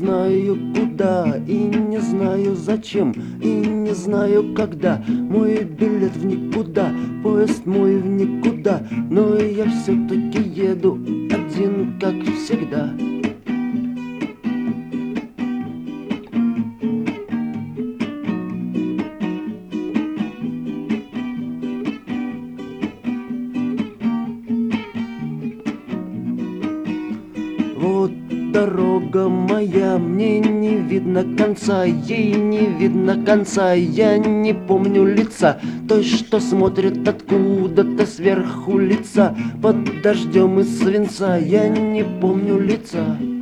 знаю куда, и не знаю зачем, и не знаю когда. Мой билет в никуда, поезд мой в никуда, но я все-таки еду один, как всегда. Вот дорога моя, мне не видно конца, ей не видно конца. Я не помню лица той, что смотрит откуда-то сверху лица. Под дождем из свинца я не помню лица.